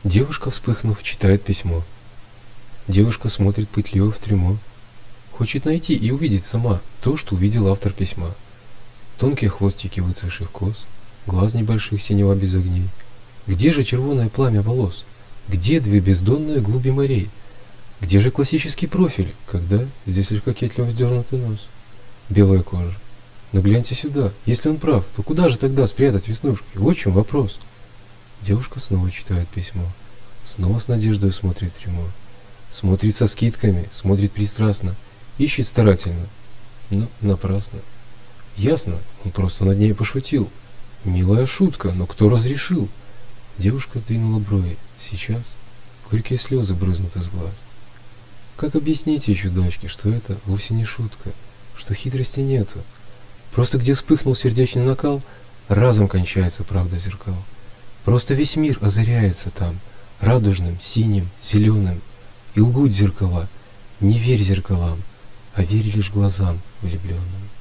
Девушка, вспыхнув, читает письмо. Девушка смотрит пытливо в трюмо. Хочет найти и увидеть сама то, что увидел автор письма. Тонкие хвостики выцветших кос, глаз небольших синего без огней. Где же червоное пламя волос? Где две бездонные глуби морей? Где же классический профиль, когда здесь лишь кокетливо вздернутый нос? Белая кожа. Но гляньте сюда, если он прав, то куда же тогда спрятать веснушки? Вот в чем вопрос. Девушка снова читает письмо. Снова с надеждой смотрит в трюмо. Смотрит со скидками, смотрит пристрастно, ищет старательно, но напрасно. Ясно, он просто над ней пошутил. Милая шутка, но кто разрешил? Девушка сдвинула брови. Сейчас горькие слезы брызнут из глаз. Как объяснить ей, чудачке, что это вовсе не шутка, что хитрости нету? Просто где вспыхнул сердечный накал, разом кончается правда зеркал. Просто весь мир озаряется там, радужным, синим, зеленым. И лгут зеркала, не верь зеркалам, а верь лишь глазам влюбленным.